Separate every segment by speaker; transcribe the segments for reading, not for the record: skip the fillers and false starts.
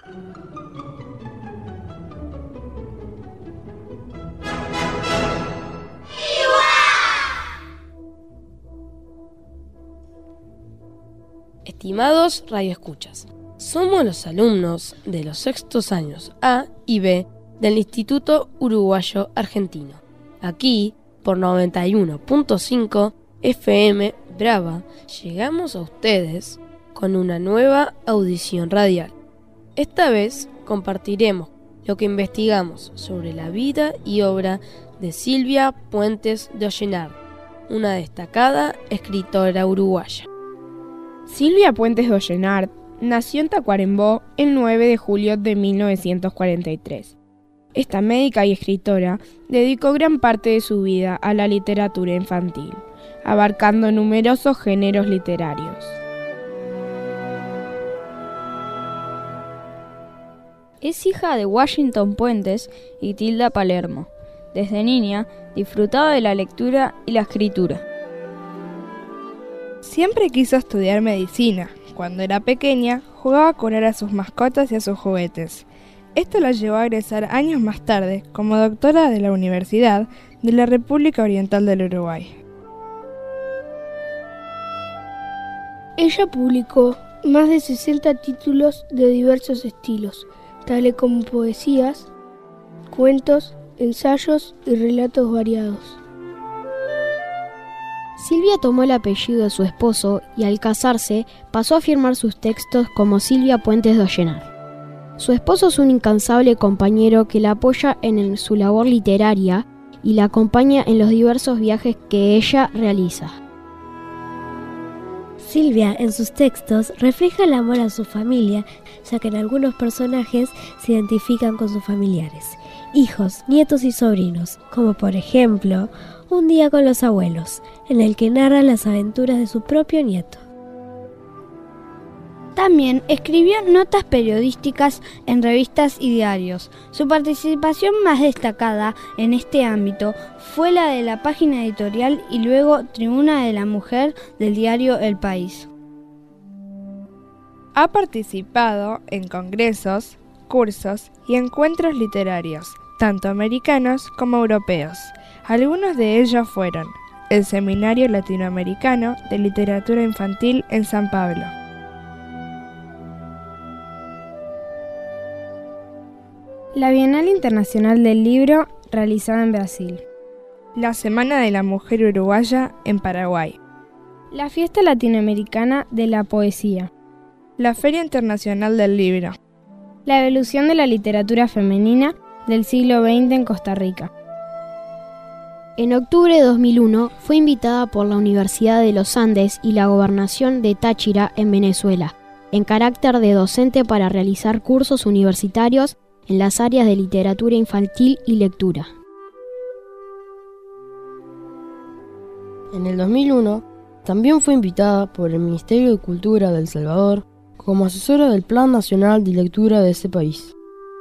Speaker 1: Estimados radioescuchas, somos los alumnos de los sextos años A y B del Instituto Uruguayo Argentino. Aquí, por 91.5 FM Brava, llegamos a ustedes con una nueva audición radial. Esta vez compartiremos lo que investigamos sobre la vida y obra de Silvia Puentes de Ollenard, una destacada escritora uruguaya.
Speaker 2: Silvia Puentes de Ollenard nació en Tacuarembó el 9 de julio de 1943. Esta médica y escritora dedicó gran parte de su vida a la literatura infantil, abarcando numerosos géneros literarios.
Speaker 3: Es hija de Washington Puentes y Tilda Palermo. Desde niña disfrutaba de la lectura y la escritura.
Speaker 2: Siempre quiso estudiar medicina. Cuando era pequeña, jugaba con él a sus mascotas y a sus juguetes. Esto la llevó a egresar años más tarde como doctora de la Universidad de la República Oriental del Uruguay.
Speaker 4: Ella publicó más de 60 títulos de diversos estilos, tales como poesías, cuentos, ensayos y relatos variados.
Speaker 5: Silvia tomó el apellido de su esposo y al casarse pasó a firmar sus textos como Silvia Puentes de Ollenard. Su esposo es un incansable compañero que la apoya en su labor literaria y la acompaña en los diversos viajes que ella realiza.
Speaker 6: Silvia en sus textos refleja el amor a su familia, ya que en algunos personajes se identifican con sus familiares, hijos, nietos y sobrinos, como por ejemplo Un día con los abuelos, en el que narra las aventuras de su propio nieto.
Speaker 7: También escribió notas periodísticas en revistas y diarios. Su participación más destacada en este ámbito fue la de la página editorial y luego Tribuna de la Mujer del diario El País.
Speaker 2: Ha participado en congresos, cursos y encuentros literarios, tanto americanos como europeos. Algunos de ellos fueron el Seminario Latinoamericano de Literatura Infantil en San Pablo,
Speaker 3: la Bienal Internacional del Libro realizada en Brasil,
Speaker 2: la Semana de la Mujer Uruguaya en Paraguay,
Speaker 3: la Fiesta Latinoamericana de la Poesía,
Speaker 2: la Feria Internacional del Libro,
Speaker 3: la evolución de la literatura femenina del siglo XX en Costa Rica.
Speaker 5: En octubre de 2001 fue invitada por la Universidad de los Andes y la Gobernación de Táchira en Venezuela, en carácter de docente para realizar cursos universitarios en las áreas de literatura infantil y lectura.
Speaker 1: En el 2001 también fue invitada por el Ministerio de Cultura de El Salvador como asesora del Plan Nacional de Lectura de ese país.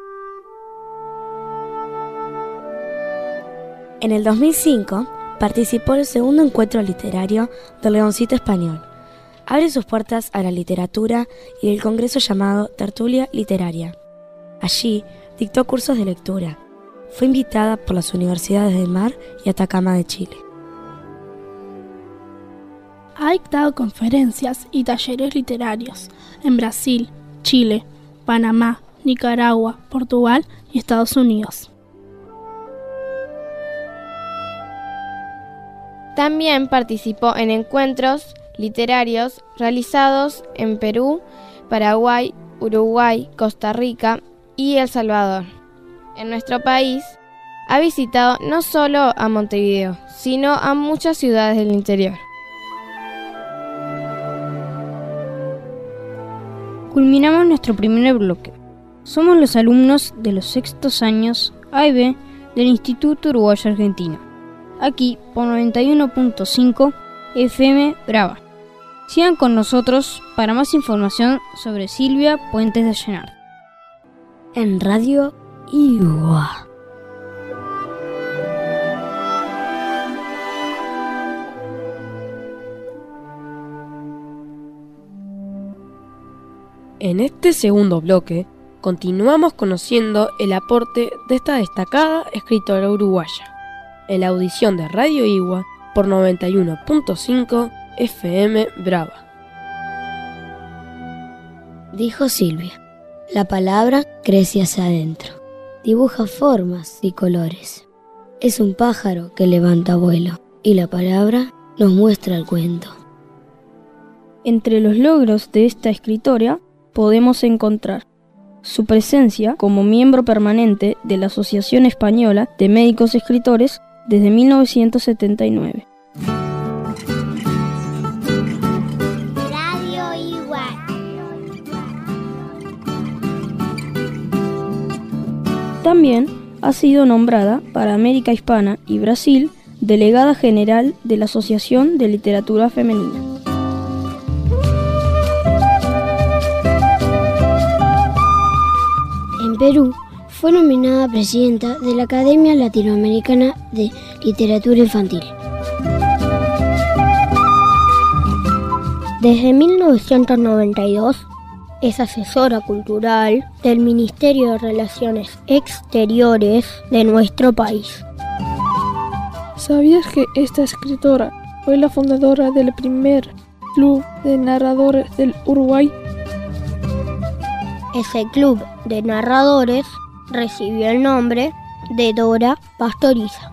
Speaker 6: En el 2005 participó en el segundo encuentro literario del Leoncito Español. Abre sus puertas a la literatura y del congreso llamado Tertulia Literaria. Allí dictó cursos de lectura. Fue invitada por las universidades del Mar y Atacama de Chile.
Speaker 8: Ha dictado conferencias y talleres literarios en Brasil, Chile, Panamá, Nicaragua, Portugal y Estados Unidos.
Speaker 9: También participó en encuentros literarios realizados en Perú, Paraguay, Uruguay, Costa Rica y El Salvador. En nuestro país ha visitado no solo a Montevideo, sino a muchas ciudades del interior.
Speaker 3: Culminamos nuestro primer bloque. Somos los alumnos de los sextos años A y B del Instituto Uruguayo Argentino. Aquí por 91.5 FM Brava. Sigan con nosotros para más información sobre Silvia Puentes de Ollenard.
Speaker 6: En Radio Igua.
Speaker 1: En este segundo bloque continuamos conociendo el aporte de esta destacada escritora uruguaya, en la audición de Radio Igua por 91.5 FM Brava.
Speaker 10: Dijo Silvia, la palabra crece hacia adentro, dibuja formas y colores. Es un pájaro que levanta vuelo y la palabra nos muestra el cuento.
Speaker 3: Entre los logros de esta escritora podemos encontrar su presencia como miembro permanente de la Asociación Española de Médicos Escritores desde 1979.
Speaker 11: Radio Igual.
Speaker 3: También ha sido nombrada para América Hispana y Brasil delegada general de la Asociación de Literatura Femenina.
Speaker 10: En Perú, fue nominada presidenta de la Academia Latinoamericana de Literatura Infantil. Desde 1992 es asesora cultural del Ministerio de Relaciones Exteriores de nuestro país.
Speaker 12: ¿Sabías que esta escritora fue la fundadora del primer club de narradores del Uruguay?
Speaker 10: Ese club de narradores recibió el nombre de Dora Pastoriza.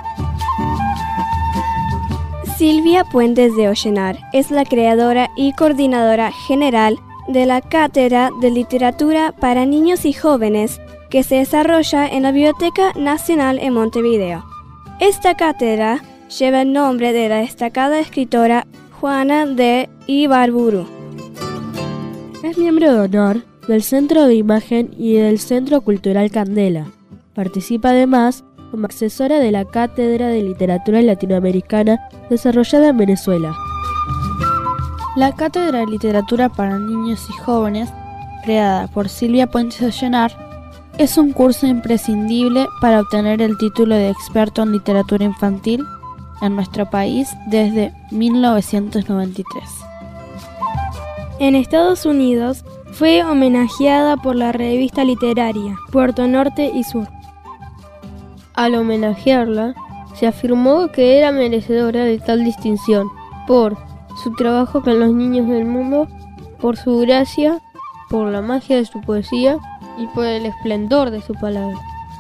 Speaker 13: Silvia Puentes de Ollenar es la creadora y coordinadora general de la Cátedra de Literatura para Niños y Jóvenes que se desarrolla en la Biblioteca Nacional en Montevideo. Esta cátedra lleva el nombre de la destacada escritora Juana de Ibarburu.
Speaker 14: Es miembro de honor del Centro de Imagen y del Centro Cultural Candela. Participa además como asesora de la Cátedra de Literatura Latinoamericana desarrollada en Venezuela.
Speaker 15: La Cátedra de Literatura para Niños y Jóvenes, creada por Silvia Puentes de Ollenar, es un curso imprescindible para obtener el título de experto en literatura infantil en nuestro país desde 1993.
Speaker 7: En Estados Unidos fue homenajeada por la revista literaria Puerto Norte y Sur.
Speaker 9: Al homenajearla, se afirmó que era merecedora de tal distinción por su trabajo con los niños del mundo, por su gracia, por la magia de su poesía y por el esplendor de su palabra.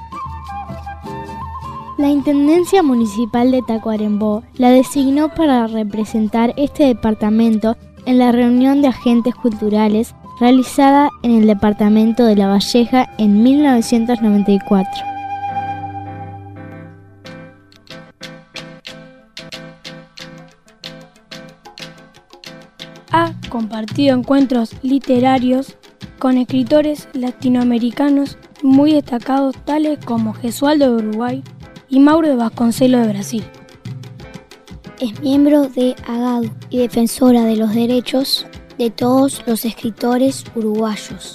Speaker 16: La Intendencia Municipal de Tacuarembó la designó para representar este departamento en la reunión de agentes culturales realizada en el departamento de La Valleja en 1994.
Speaker 7: Ha compartido encuentros literarios con escritores latinoamericanos muy destacados tales como Gesualdo de Uruguay y Mauro de Vasconcelos de Brasil.
Speaker 10: Es miembro de AGADU y defensora de los derechos de todos los escritores uruguayos.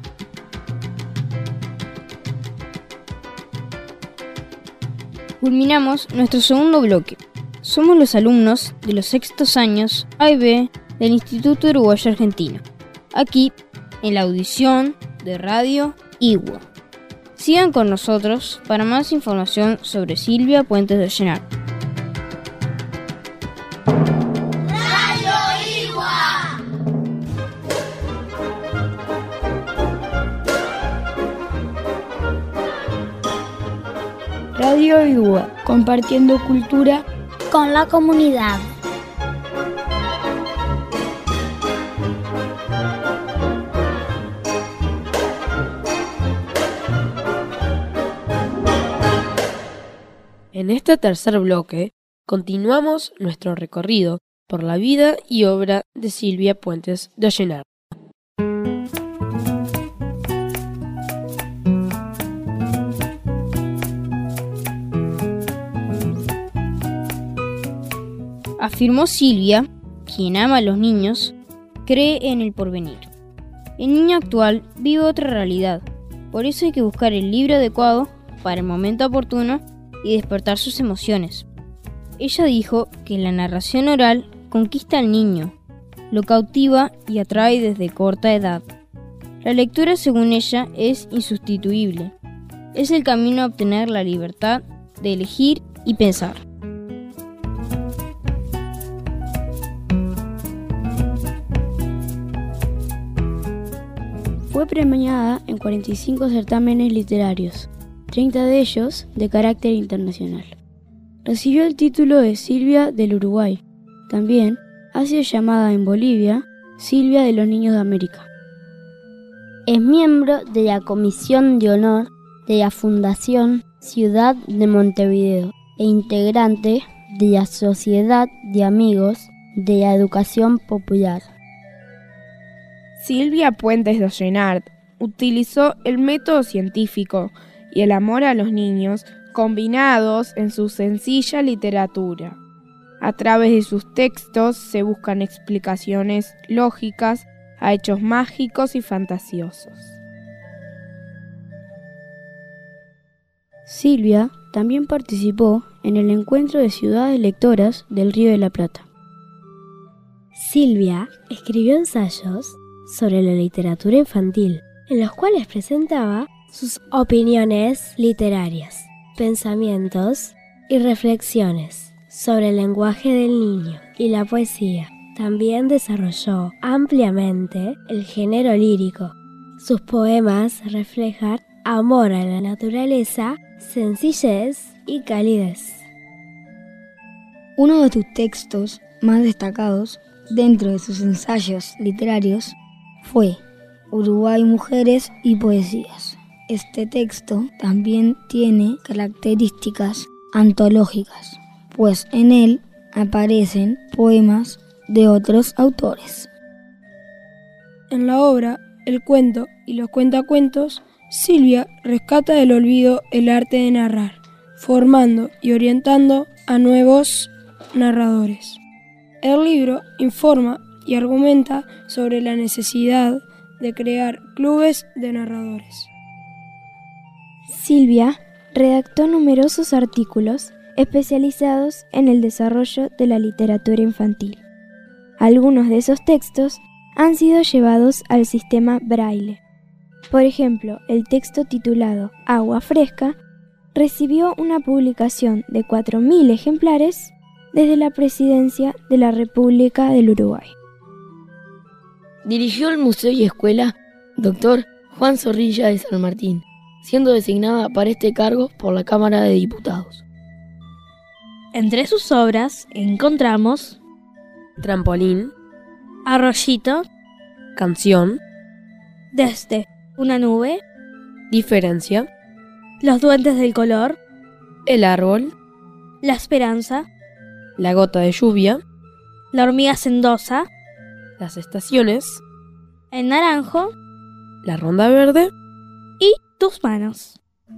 Speaker 3: Culminamos nuestro segundo bloque. Somos los alumnos de los sextos años A y B del Instituto Uruguayo Argentino, aquí en la audición de Radio Igua. Sigan con nosotros para más información sobre Silvia Puentes de Ollenar.
Speaker 7: Radio Igua, compartiendo cultura
Speaker 11: con la comunidad.
Speaker 1: En este tercer bloque, continuamos nuestro recorrido por la vida y obra de Silvia Puentes de Ollenar.
Speaker 3: Afirmó Silvia, quien ama a los niños, cree en el porvenir. El niño actual vive otra realidad, por eso hay que buscar el libro adecuado para el momento oportuno y despertar sus emociones. Ella dijo que la narración oral conquista al niño, lo cautiva y atrae desde corta edad. La lectura, según ella, es insustituible. Es el camino a obtener la libertad de elegir y pensar.
Speaker 6: Fue premiada en 45 certámenes literarios, 30 de ellos de carácter internacional. Recibió el título de Silvia del Uruguay. También ha sido llamada en Bolivia Silvia de los Niños de América.
Speaker 16: Es miembro de la Comisión de Honor de la Fundación Ciudad de Montevideo e integrante de la Sociedad de Amigos de la Educación Popular.
Speaker 2: Silvia Puentes d'Ollenart utilizó el método científico y el amor a los niños combinados en su sencilla literatura. A través de sus textos se buscan explicaciones lógicas a hechos mágicos y fantasiosos.
Speaker 6: Silvia también participó en el encuentro de ciudades lectoras del Río de la Plata.
Speaker 17: Silvia escribió ensayos sobre la literatura infantil, en los cuales presentaba sus opiniones literarias, pensamientos y reflexiones sobre el lenguaje del niño y la poesía. También desarrolló ampliamente el género lírico. Sus poemas reflejan amor a la naturaleza, sencillez y calidez.
Speaker 10: Uno de sus textos más destacados dentro de sus ensayos literarios fue Uruguay, Mujeres y Poesías. Este texto también tiene características antológicas, pues en él aparecen poemas de otros autores.
Speaker 4: En la obra El cuento y los cuentacuentos, Silvia rescata del olvido el arte de narrar, formando y orientando a nuevos narradores. El libro informa y argumenta sobre la necesidad de crear clubes de narradores.
Speaker 13: Silvia redactó numerosos artículos especializados en el desarrollo de la literatura infantil. Algunos de esos textos han sido llevados al sistema Braille. Por ejemplo, el texto titulado Agua Fresca recibió una publicación de 4.000 ejemplares desde la Presidencia de la República del Uruguay.
Speaker 18: Dirigió el Museo y Escuela Dr. Juan Zorrilla de San Martín, siendo designada para este cargo por la Cámara de Diputados.
Speaker 14: Entre sus obras encontramos
Speaker 1: Trampolín,
Speaker 14: Arroyito,
Speaker 1: Canción,
Speaker 14: Desde una nube,
Speaker 1: Diferencia,
Speaker 14: Los duendes del color,
Speaker 1: El árbol,
Speaker 14: La esperanza,
Speaker 1: La gota de lluvia,
Speaker 14: La hormiga sendosa,
Speaker 1: Las estaciones,
Speaker 14: El naranjo
Speaker 1: La ronda verde
Speaker 14: y Tus manos.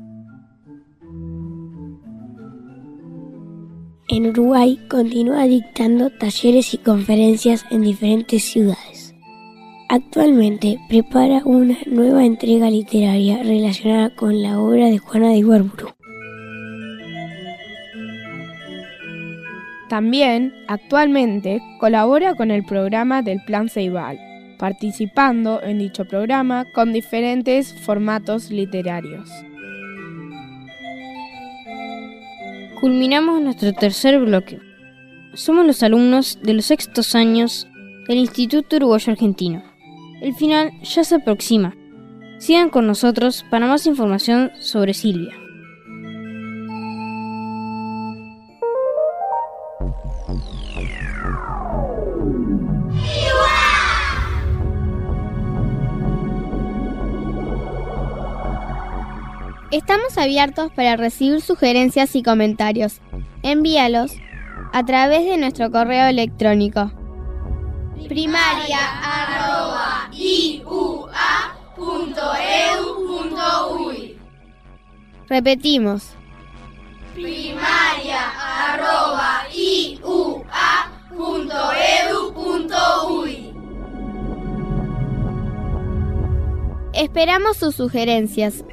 Speaker 10: En Uruguay continúa dictando talleres y conferencias en diferentes ciudades. Actualmente prepara una nueva entrega literaria relacionada con la obra de Juana de Ibarburu.
Speaker 2: También, actualmente, colabora con el programa del Plan Ceibal, participando en dicho programa con diferentes formatos literarios.
Speaker 3: Culminamos nuestro tercer bloque. Somos los alumnos de los sextos años del Instituto Uruguayo Argentino. El final ya se aproxima. Sigan con nosotros para más información sobre Silvia.
Speaker 9: Estamos abiertos para recibir sugerencias y comentarios. Envíalos a través de nuestro correo electrónico primaria@iua.edu.uy. Repetimos: primaria@iua.edu.uy. Esperamos sus sugerencias.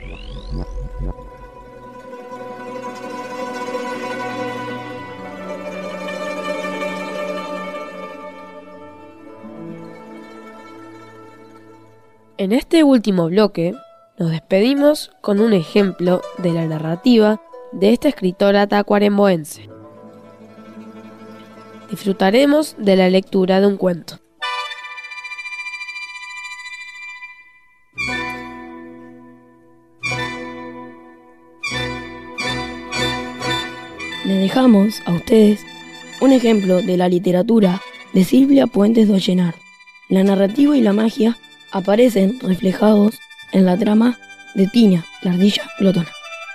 Speaker 1: En este último bloque nos despedimos con un ejemplo de la narrativa de esta escritora tacuaremboense. Disfrutaremos de la lectura de un cuento.
Speaker 18: Les dejamos a ustedes un ejemplo de la literatura de Silvia Puentes d'Ollenar. La narrativa y la magia aparecen reflejados en la trama de Tina, la ardilla glotona.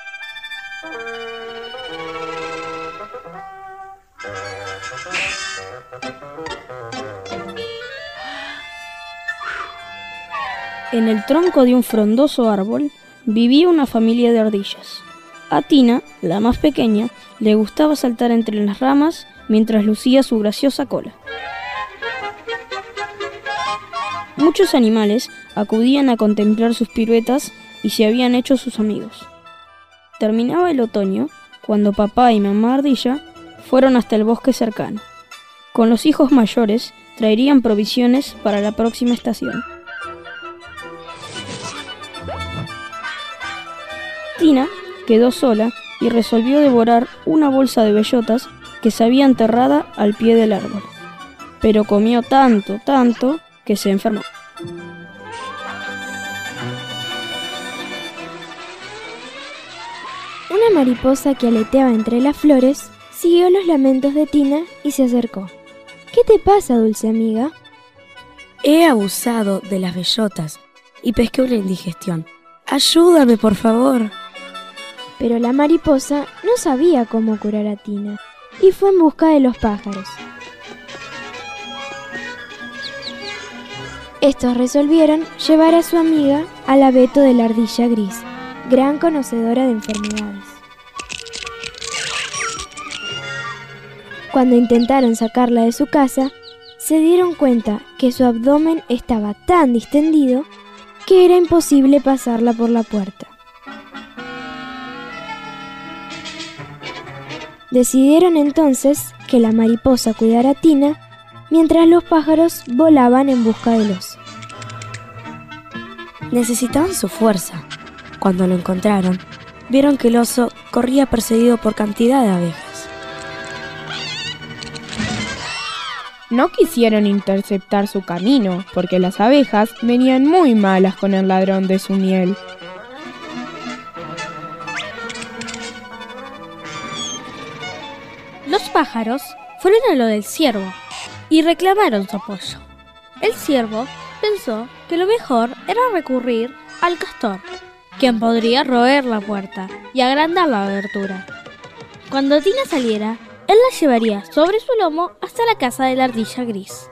Speaker 3: En el tronco de un frondoso árbol vivía una familia de ardillas. A Tina, la más pequeña, le gustaba saltar entre las ramas mientras lucía su graciosa cola. Muchos animales acudían a contemplar sus piruetas y se habían hecho sus amigos. Terminaba el otoño cuando papá y mamá ardilla fueron hasta el bosque cercano. Con los hijos mayores traerían provisiones para la próxima estación. Tina quedó sola y resolvió devorar una bolsa de bellotas que se había enterrada al pie del árbol. Pero comió tanto que se enfermó.
Speaker 5: Una mariposa que aleteaba entre las flores siguió los lamentos de Tina y se acercó. ¿Qué te pasa, dulce amiga?
Speaker 6: He abusado de las bellotas y pesqué una indigestión. Ayúdame, por favor.
Speaker 5: Pero la mariposa no sabía cómo curar a Tina y fue en busca de los pájaros. Estos resolvieron llevar a su amiga al abeto de la ardilla gris, gran conocedora de enfermedades. Cuando intentaron sacarla de su casa, se dieron cuenta que su abdomen estaba tan distendido que era imposible pasarla por la puerta. Decidieron entonces que la mariposa cuidara a Tina mientras los pájaros volaban en busca del oso.
Speaker 6: Necesitaban su fuerza. Cuando lo encontraron, vieron que el oso corría perseguido por cantidad de abejas.
Speaker 2: No quisieron interceptar su camino, porque las abejas venían muy malas con el ladrón de su miel.
Speaker 19: Los pájaros fueron a lo del ciervo y reclamaron su apoyo. El ciervo pensó que lo mejor era recurrir al castor, quien podría roer la puerta y agrandar la abertura. Cuando Tina saliera, él la llevaría sobre su lomo hasta la casa de la ardilla gris.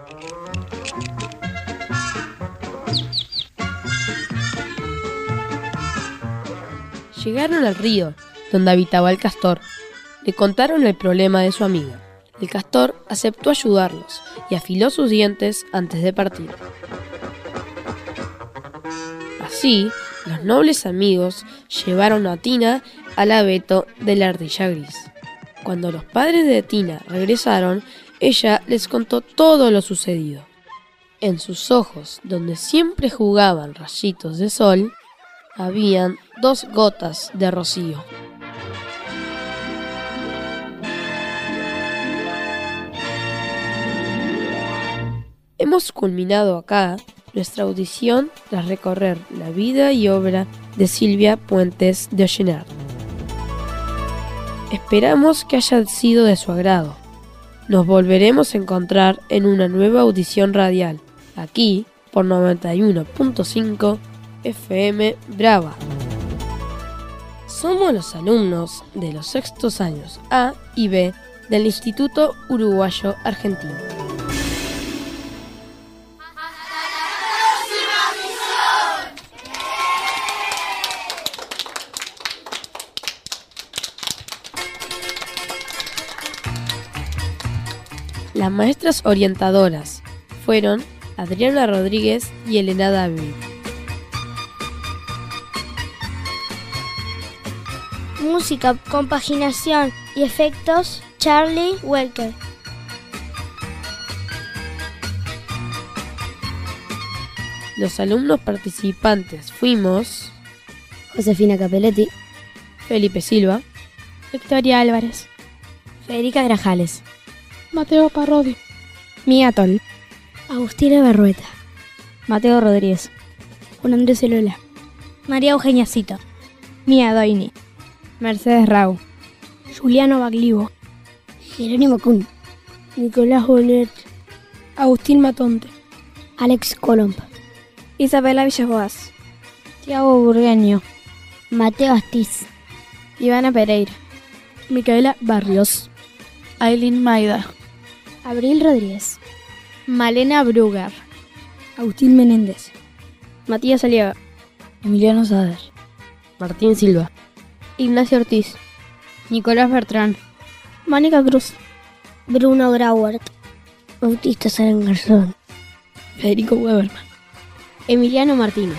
Speaker 1: Llegaron al río, donde habitaba el castor. Le contaron el problema de su amiga. El castor aceptó ayudarlos y afiló sus dientes antes de partir. Así, los nobles amigos llevaron a Tina al abeto de la ardilla gris. Cuando los padres de Tina regresaron, ella les contó todo lo sucedido. En sus ojos, donde siempre jugaban rayitos de sol, habían 2 gotas de rocío. Hemos culminado acá nuestra audición tras recorrer la vida y obra de Silvia Puentes d'Ollenar. Esperamos que haya sido de su agrado. Nos volveremos a encontrar en una nueva audición radial, aquí por 91.5 FM Brava. Somos los alumnos de los sextos años A y B del Instituto Uruguayo Argentino. Las maestras orientadoras fueron Adriana Rodríguez y Elena David.
Speaker 11: Música, compaginación y efectos, Charlie Welker.
Speaker 1: Los alumnos participantes fuimos
Speaker 10: Josefina Capelletti,
Speaker 1: Felipe Silva,
Speaker 2: Victoria Álvarez,
Speaker 6: Federica Grajales,
Speaker 12: Mateo Parrodi,
Speaker 2: Mía Tol,
Speaker 17: Agustina Berrueta,
Speaker 3: Mateo Rodríguez,
Speaker 2: Juan Andrés Celola,
Speaker 19: María Eugenia Cito,
Speaker 2: Mía Doini, Mercedes Rau,
Speaker 4: Juliano Baglivo,
Speaker 10: Jerónimo Kun,
Speaker 4: Nicolás Bonet, Agustín Matonte,
Speaker 10: Alex Colomb,
Speaker 13: Isabela Villaboas,
Speaker 3: Tiago Burgueño,
Speaker 10: Mateo Astiz,
Speaker 2: Ivana Pereira,
Speaker 12: Micaela Barrios,
Speaker 15: Aileen Maida,
Speaker 17: Abril Rodríguez,
Speaker 19: Malena Brugar,
Speaker 4: Agustín Menéndez,
Speaker 2: Matías Aliaga,
Speaker 18: Emiliano Sader,
Speaker 1: Martín Silva,
Speaker 2: Ignacio Ortiz,
Speaker 3: Nicolás Bertrán,
Speaker 4: Mónica Cruz,
Speaker 10: Bruno Grauert, Bautista Saren Garzón,
Speaker 18: Federico Weberman,
Speaker 5: Emiliano Martínez.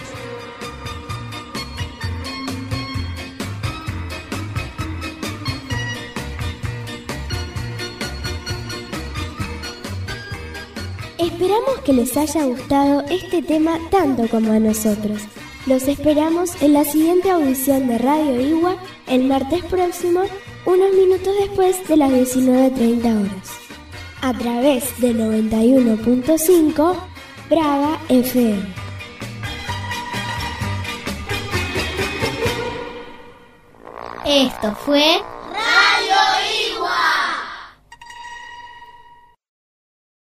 Speaker 17: Esperamos que les haya gustado este tema tanto como a nosotros. Los esperamos en la siguiente audición de Radio Igua el martes próximo, unos minutos después de las 19:30 horas, a través de 91.5 Brava FM.
Speaker 11: Esto fue